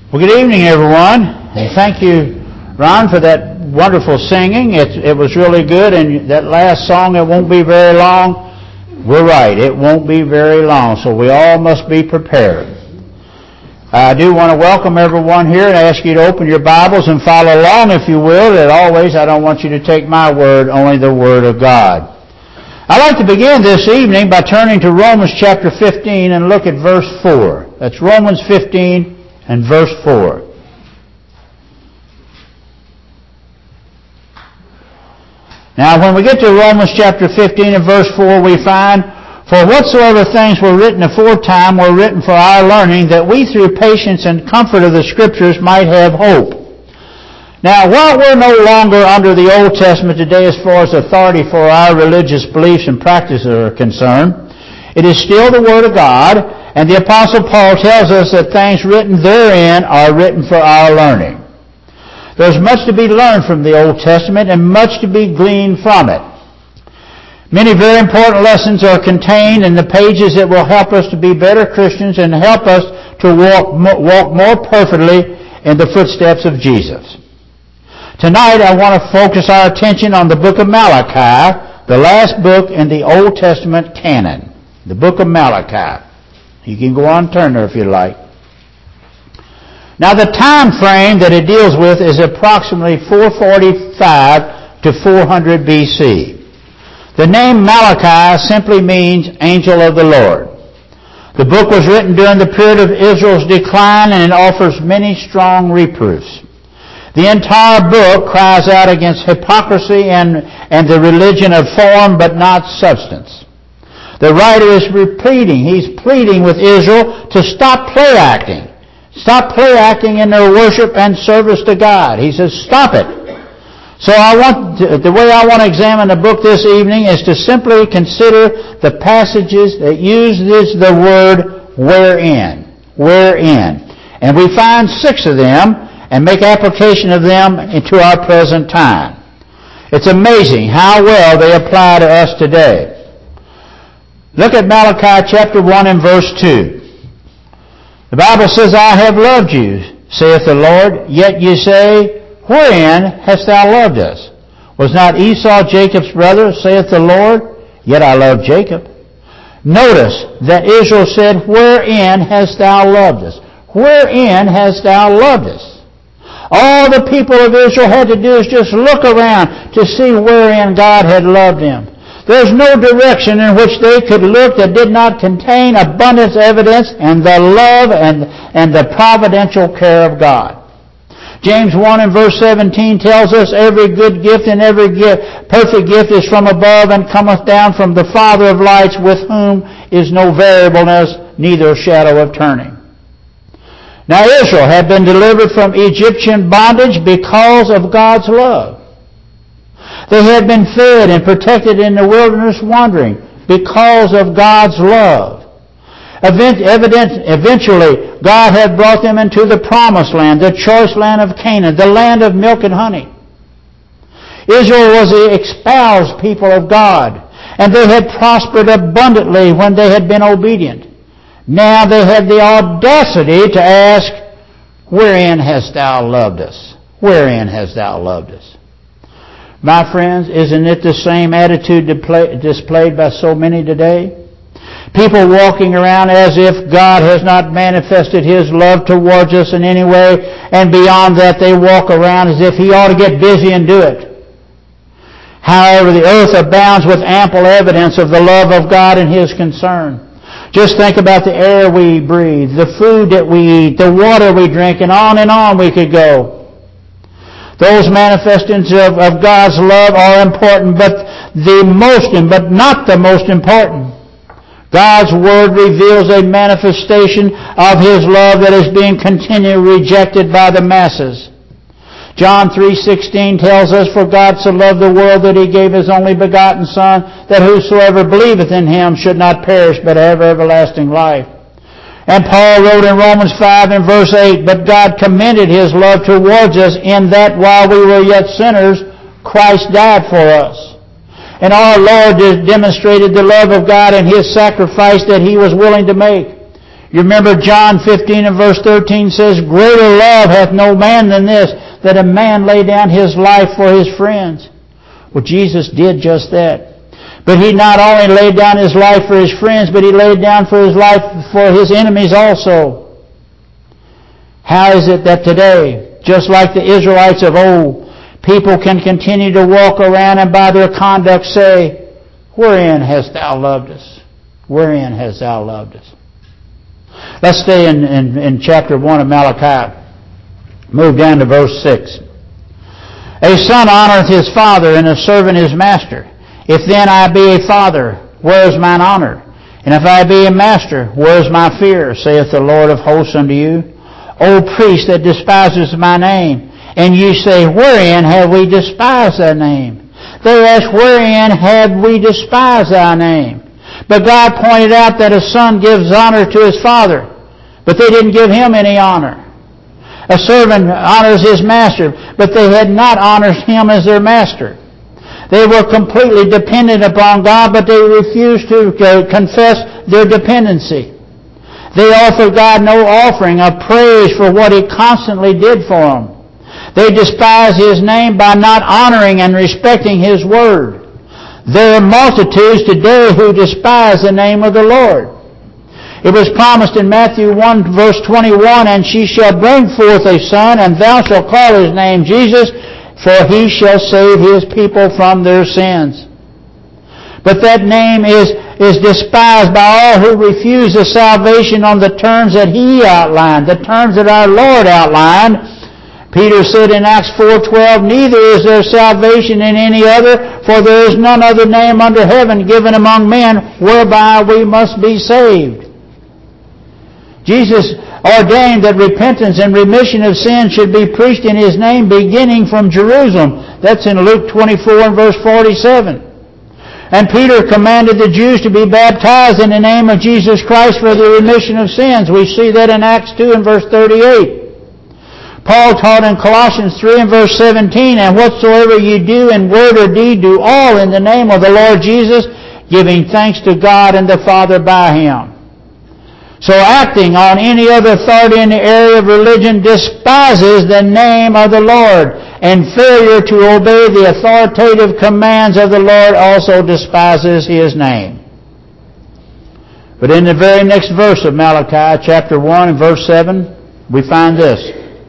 Well, good evening, everyone. And thank you, Ron, for that wonderful singing. It was really good. And that last song, it won't be very long. We're right. It won't be very long. So we all must be prepared. I do want to welcome everyone here and ask you to open your Bibles and follow along, if you will. As always, I don't want you to take my word, only the Word of God. I'd like to begin this evening by turning to Romans chapter 15 and look at verse 4. That's Romans 15 and verse 4. Now, when we get to Romans chapter 15 and verse 4, we find, "For whatsoever things were written aforetime were written for our learning, that we through patience and comfort of the Scriptures might have hope." Now, while we're no longer under the Old Testament today as far as authority for our religious beliefs and practices are concerned, it is still the Word of God, and the Apostle Paul tells us that things written therein are written for our learning. There's much to be learned from the Old Testament and much to be gleaned from it. Many very important lessons are contained in the pages that will help us to be better Christians and help us to walk more perfectly in the footsteps of Jesus. Tonight I want to focus our attention on the book of Malachi, the last book in the Old Testament canon. The book of Malachi. You can go on and turn there if you like. Now the time frame that it deals with is approximately 445 to 400 BC. The name Malachi simply means angel of the Lord. The book was written during the period of Israel's decline, and it offers many strong reproofs. The entire book cries out against hypocrisy and the religion of form but not substance. The writer is he's pleading with Israel to stop play acting. Stop play acting in their worship and service to God. He says, stop it. So the way I want to examine the book this evening is to simply consider the passages that use the word wherein. Wherein. And we find 6 of them and make application of them into our present time. It's amazing how well they apply to us today. Look at Malachi chapter 1 and verse 2. The Bible says, "I have loved you, saith the Lord, yet ye say, wherein hast thou loved us? Was not Esau Jacob's brother, saith the Lord? Yet I love Jacob." Notice that Israel said, "Wherein hast thou loved us?" Wherein hast thou loved us? All the people of Israel had to do is just look around to see wherein God had loved them. There's no direction in which they could look that did not contain abundant evidence and the love and the providential care of God. James 1 and verse 17 tells us, "Every good gift and every perfect gift is from above and cometh down from the Father of lights, with whom is no variableness, neither shadow of turning." Now Israel had been delivered from Egyptian bondage because of God's love. They had been fed and protected in the wilderness wandering because of God's love. Eventually, God had brought them into the promised land, the choice land of Canaan, the land of milk and honey. Israel was the espoused people of God, and they had prospered abundantly when they had been obedient. Now they had the audacity to ask, "Wherein hast thou loved us? Wherein hast thou loved us?" My friends, isn't it the same attitude displayed by so many today? People walking around as if God has not manifested His love towards us in any way, and beyond that they walk around as if He ought to get busy and do it. However, the earth abounds with ample evidence of the love of God and His concern. Just think about the air we breathe, the food that we eat, the water we drink, and on we could go. Those manifestations of God's love are important, but not the most important. God's Word reveals a manifestation of His love that is being continually rejected by the masses. John 3:16 tells us, "For God so loved the world that He gave His only begotten Son, that whosoever believeth in Him should not perish but have everlasting life." And Paul wrote in Romans 5 and verse 8, "But God commended His love towards us in that while we were yet sinners, Christ died for us." And our Lord demonstrated the love of God in His sacrifice that He was willing to make. You remember John 15 and verse 13 says, "Greater love hath no man than this, that a man lay down his life for his friends." Well, Jesus did just that. But He not only laid down His life for His friends, but He laid down for His life for His enemies also. How is it that today, just like the Israelites of old, people can continue to walk around and by their conduct say, "Wherein hast Thou loved us? Wherein hast Thou loved us?" Let's stay in chapter 1 of Malachi. Move down to verse 6. "A son honoreth his father, and a servant his master. If then I be a father, where is mine honor? And if I be a master, where is my fear? Saith the Lord of hosts unto you. O priest that despises my name. And you say, Wherein have we despised thy name? They ask, Wherein have we despised thy name? But God pointed out that a son gives honor to his father, but they didn't give him any honor. A servant honors his master, but they had not honored him as their master. They were completely dependent upon God, but they refused to confess their dependency. They offered God no offering of praise for what He constantly did for them. They despised His name by not honoring and respecting His word. There are multitudes today who despise the name of the Lord. It was promised in Matthew 1 verse 21, "And she shall bring forth a son, and thou shalt call his name Jesus, for he shall save his people from their sins." But that name is despised by all who refuse the salvation on the terms that He outlined, the terms that our Lord outlined. Peter said in Acts 4:12, "Neither is there salvation in any other, for there is none other name under heaven given among men whereby we must be saved." Jesus ordained that repentance and remission of sin should be preached in His name beginning from Jerusalem. That's in Luke 24 and verse 47. And Peter commanded the Jews to be baptized in the name of Jesus Christ for the remission of sins. We see that in Acts 2 and verse 38. Paul taught in Colossians 3 and verse 17, "And whatsoever ye do in word or deed, do all in the name of the Lord Jesus, giving thanks to God and the Father by Him." So acting on any other authority in the area of religion despises the name of the Lord, and failure to obey the authoritative commands of the Lord also despises His name. But in the very next verse of Malachi, chapter 1 and verse 7, we find this.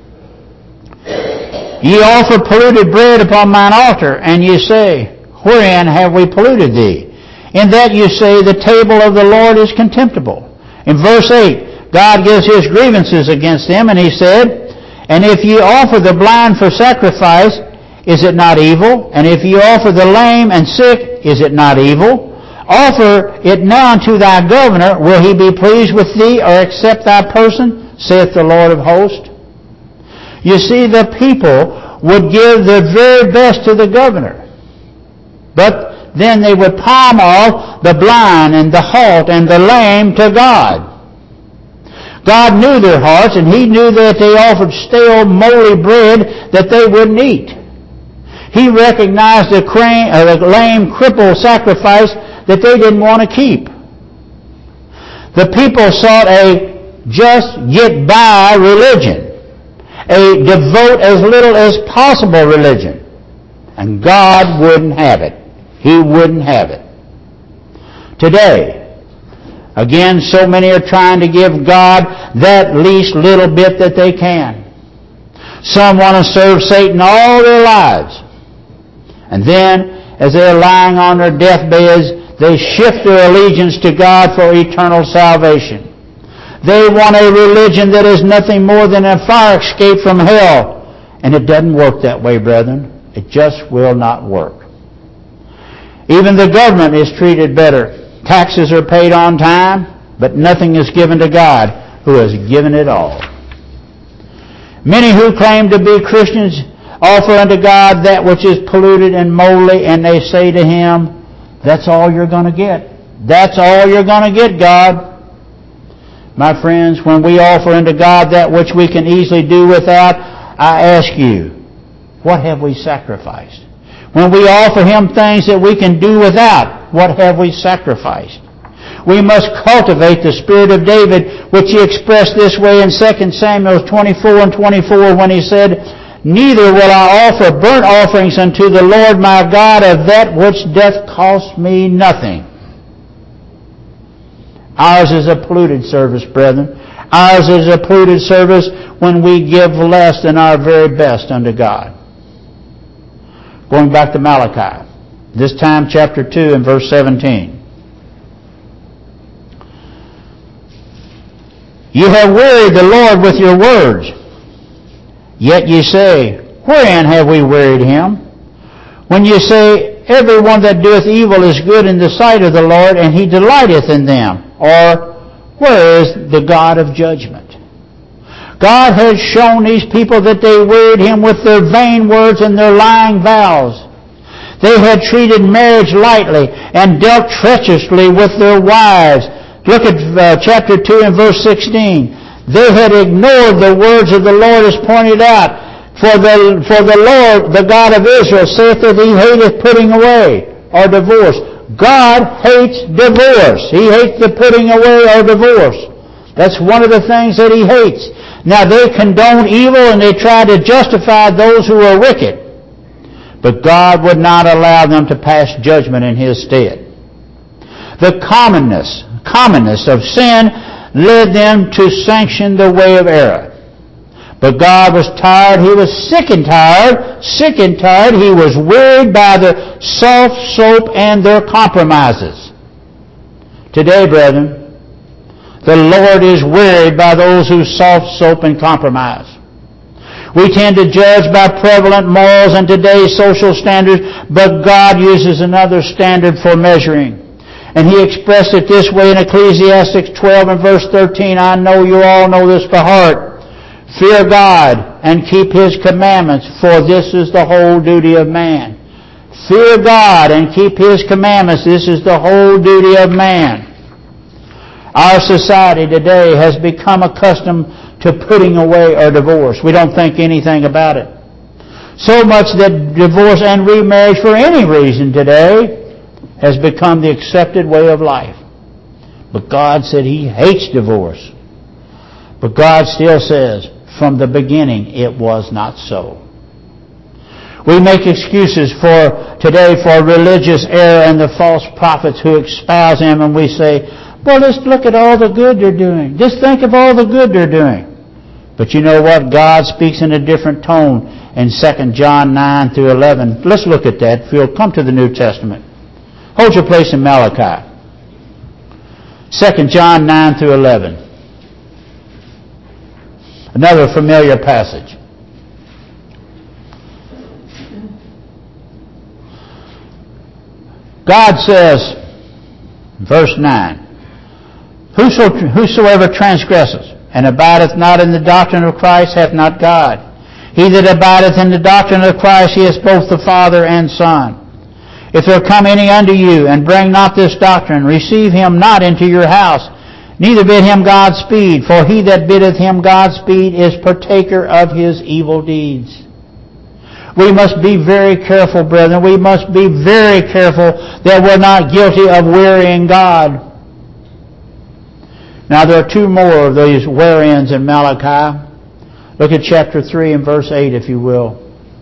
"Ye offer polluted bread upon mine altar, and ye say, Wherein have we polluted thee? In that you say, The table of the Lord is contemptible." In verse 8, God gives His grievances against them, and He said, "And if ye offer the blind for sacrifice, is it not evil? And if ye offer the lame and sick, is it not evil? Offer it now unto thy governor. Will he be pleased with thee, or accept thy person? Saith the Lord of hosts." You see, the people would give their very best to the governor. But then they would palm off the blind and the halt and the lame to God. God knew their hearts, and He knew that they offered stale, moldy bread that they wouldn't eat. He recognized the lame, crippled sacrifice that they didn't want to keep. The people sought a just get by religion, a devote as little as possible religion. And God wouldn't have it. He wouldn't have it. Today, again, so many are trying to give God that least little bit that they can. Some want to serve Satan all their lives. And then, as they're lying on their deathbeds, they shift their allegiance to God for eternal salvation. They want a religion that is nothing more than a fire escape from hell. And it doesn't work that way, brethren. It just will not work. Even the government is treated better. Taxes are paid on time, but nothing is given to God, who has given it all. Many who claim to be Christians offer unto God that which is polluted and moldy, and they say to Him, "That's all you're going to get. That's all you're going to get, God." My friends, when we offer unto God that which we can easily do without, I ask you, what have we sacrificed? When we offer Him things that we can do without, what have we sacrificed? We must cultivate the spirit of David, which he expressed this way in 2 Samuel 24:24 when he said, "Neither will I offer burnt offerings unto the Lord my God of that which doth cost me nothing." Ours is a polluted service, brethren. Ours is a polluted service when we give less than our very best unto God. Going back to Malachi, this time chapter 2 and verse 17. "You have wearied the Lord with your words. Yet ye say, Wherein have we wearied him? When ye say, Every one that doeth evil is good in the sight of the Lord, and he delighteth in them. Or, where is the God of judgment?" God has shown these people that they wearied him with their vain words and their lying vows. They had treated marriage lightly and dealt treacherously with their wives. Look at chapter 2 and verse 16. They had ignored the words of the Lord as pointed out. For the Lord, the God of Israel, saith that he hateth putting away or divorce. God hates divorce. He hates the putting away or divorce. That's one of the things that he hates. Now they condone evil and they try to justify those who are wicked. But God would not allow them to pass judgment in his stead. The commonness of sin led them to sanction the way of error. But God was tired. He was sick and tired. He was wearied by the soft soap and their compromises. Today, brethren, the Lord is wearied by those who soft soap and compromise. We tend to judge by prevalent morals and today's social standards, but God uses another standard for measuring. And he expressed it this way in Ecclesiastes 12 and verse 13. I know you all know this by heart. "Fear God and keep his commandments, for this is the whole duty of man." Fear God and keep his commandments. This is the whole duty of man. Our society today has become accustomed to putting away or divorce. We don't think anything about it. So much that divorce and remarriage for any reason today has become the accepted way of life. But God said he hates divorce. But God still says, from the beginning, it was not so. We make excuses today for religious error and the false prophets who espouse him, and we say, well, let's look at all the good they're doing. Just think of all the good they're doing. But you know what? God speaks in a different tone in 2 John 9 through 11. Let's look at that. If you'll come to the New Testament. Hold your place in Malachi. 2 John 9 through 11. Another familiar passage. God says, verse 9, Whosoever transgresseth and abideth not in the doctrine of Christ hath not God. He that abideth in the doctrine of Christ, he is both the Father and Son. If there come any unto you, and bring not this doctrine, receive him not into your house, neither bid him Godspeed, for he that biddeth him Godspeed is partaker of his evil deeds. We must be very careful, brethren. We must be very careful that we're not guilty of wearying God. Now there are two more of these whereins in Malachi. Look at chapter 3 and verse 8, if you will.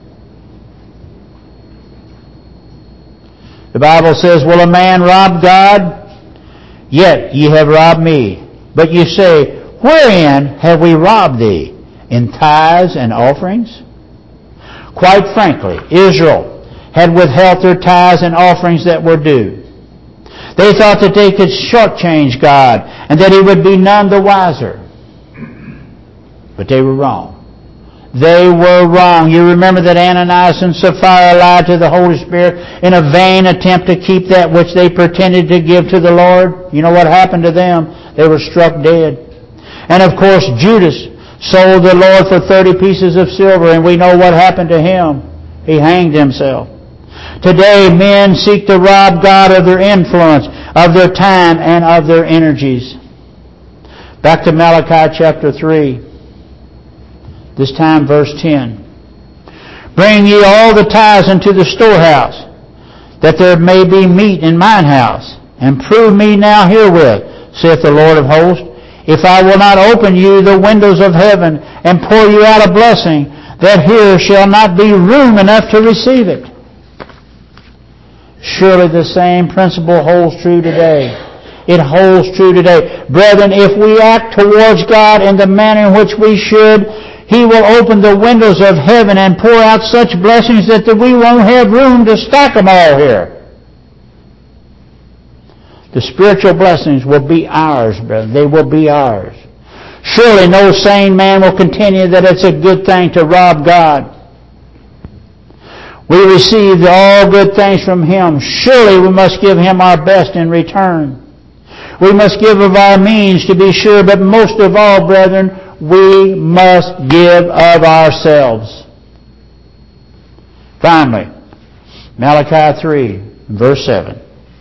The Bible says, Will a man rob God? Yet ye have robbed me. But ye say, Wherein have we robbed thee? In tithes and offerings? Quite frankly, Israel had withheld their tithes and offerings that were due. They thought that they could shortchange God and that he would be none the wiser. But they were wrong. They were wrong. You remember that Ananias and Sapphira lied to the Holy Spirit in a vain attempt to keep that which they pretended to give to the Lord? You know what happened to them? They were struck dead. And of course, Judas sold the Lord for 30 pieces of silver, and we know what happened to him. He hanged himself. Today, men seek to rob God of their influence, of their time, and of their energies. Back to Malachi chapter 3. This time verse 10. Bring ye all the tithes into the storehouse, that there may be meat in mine house. and prove me now herewith, saith the Lord of hosts, if I will not open you the windows of heaven and pour you out a blessing, that here shall not be room enough to receive it. Surely the same principle holds true today. It holds true today. Brethren, if we act towards God in the manner in which we should, He will open the windows of heaven and pour out such blessings that we won't have room to stack them all here. The spiritual blessings will be ours, brethren. They will be ours. Surely no sane man will continue that it's a good thing to rob God. We received all good things from Him. Surely we must give Him our best in return. We must give of our means, to be sure, but most of all, brethren, we must give of ourselves. Finally, Malachi 3, verse 7.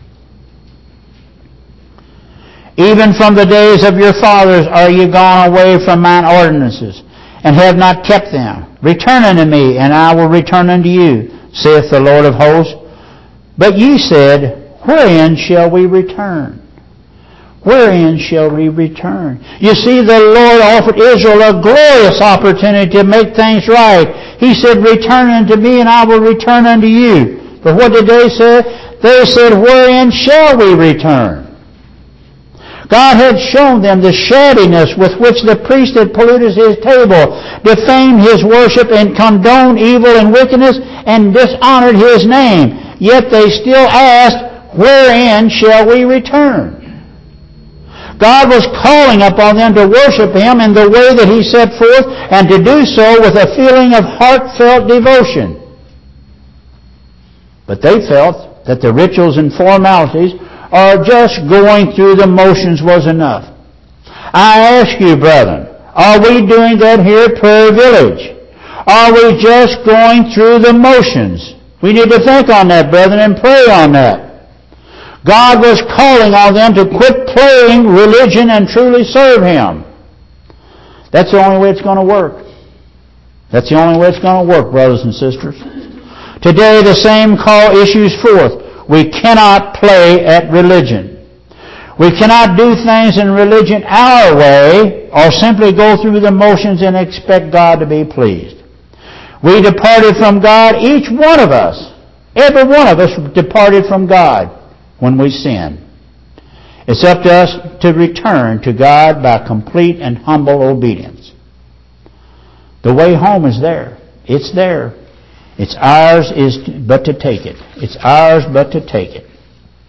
Even from the days of your fathers are ye gone away from mine ordinances, and have not kept them. Return unto me, and I will return unto you, saith the Lord of hosts. But ye said, wherein shall we return? Wherein shall we return? You see, the Lord offered Israel a glorious opportunity to make things right. He said, return unto me, and I will return unto you. But what did they say? They said, wherein shall we return? God had shown them the shabbiness with which the priest had polluted His table, defamed His worship, and condoned evil and wickedness, and dishonored His name. Yet they still asked, wherein shall we return? God was calling upon them to worship Him in the way that He set forth, and to do so with a feeling of heartfelt devotion. But they felt that the rituals and formalities or just going through the motions was enough. I ask you, brethren, are we doing that here at Prairie Village? Are we just going through the motions? We need to think on that, brethren, and pray on that. God was calling on them to quit playing religion and truly serve Him. That's the only way it's going to work. That's the only way it's going to work, brothers and sisters. Today the same call issues forth. We cannot play at religion. We cannot do things in religion our way or simply go through the motions and expect God to be pleased. We departed from God, each one of us. Every one of us departed from God when we sinned. It's up to us to return to God by complete and humble obedience. The way home is there. It's there. It's ours but to take it. It's ours but to take it.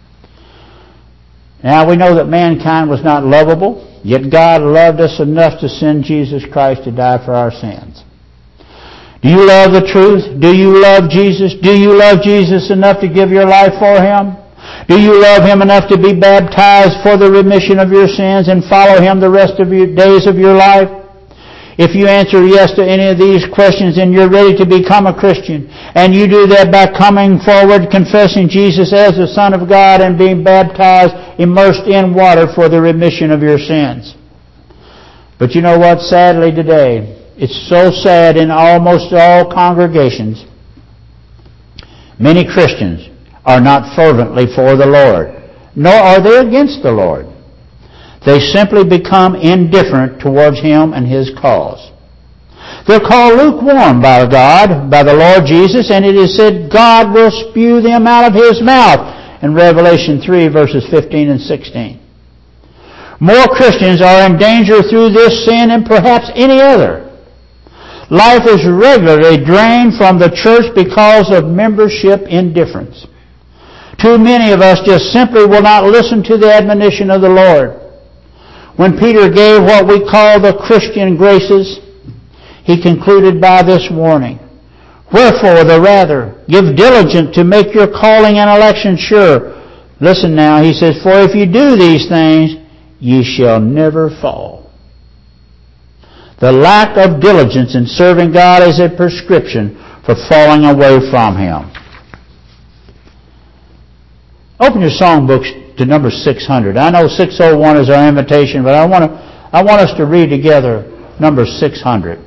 Now we know that mankind was not lovable, yet God loved us enough to send Jesus Christ to die for our sins. Do you love the truth? Do you love Jesus? Do you love Jesus enough to give your life for Him? Do you love Him enough to be baptized for the remission of your sins and follow Him the rest of your days of your life? If you answer yes to any of these questions and you're ready to become a Christian, and you do that by coming forward, confessing Jesus as the Son of God and being baptized, immersed in water for the remission of your sins. But you know what? Sadly today, it's so sad in almost all congregations, many Christians are not fervently for the Lord, nor are they against the Lord. They simply become indifferent towards Him and His cause. They're called lukewarm by God, by the Lord Jesus, and it is said God will spew them out of His mouth in Revelation 3, verses 15 and 16. More Christians are in danger through this sin than perhaps any other. Life is regularly drained from the church because of membership indifference. Too many of us just simply will not listen to the admonition of the Lord. When Peter gave what we call the Christian graces, he concluded by this warning. Wherefore, the rather, give diligence to make your calling and election sure. Listen now, he says, for if you do these things, ye shall never fall. The lack of diligence in serving God is a prescription for falling away from Him. Open your songbooks to number 600. I know 601 is our invitation, but I want us to read together number 600.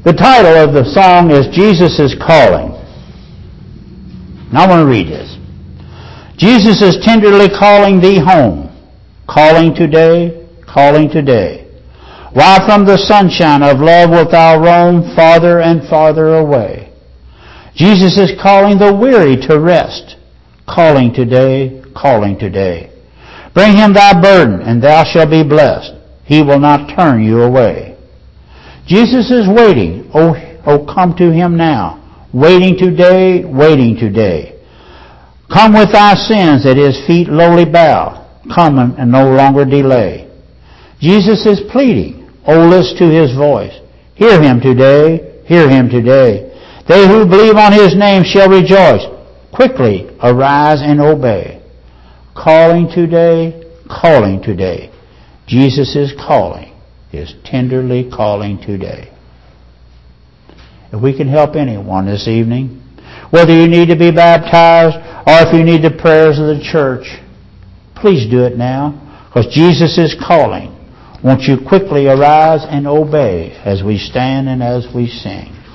The title of the song is Jesus is Calling. Now I want to read this. Jesus is tenderly calling thee home. Calling today, calling today. While from the sunshine of love wilt thou roam farther and farther away. Jesus is calling the weary to rest. Calling today, calling today. Bring him thy burden, and thou shalt be blessed. He will not turn you away. Jesus is waiting. Oh, come to him now. Waiting today, waiting today. Come with thy sins at his feet lowly bow. Come and no longer delay. Jesus is pleading. Oh, listen to his voice. Hear him today, hear him today. They who believe on his name shall rejoice. Quickly arise and obey. Calling today, calling today. Jesus is calling, is tenderly calling today. If we can help anyone this evening, whether you need to be baptized or if you need the prayers of the church, please do it now, because Jesus is calling. Won't you quickly arise and obey as we stand and as we sing?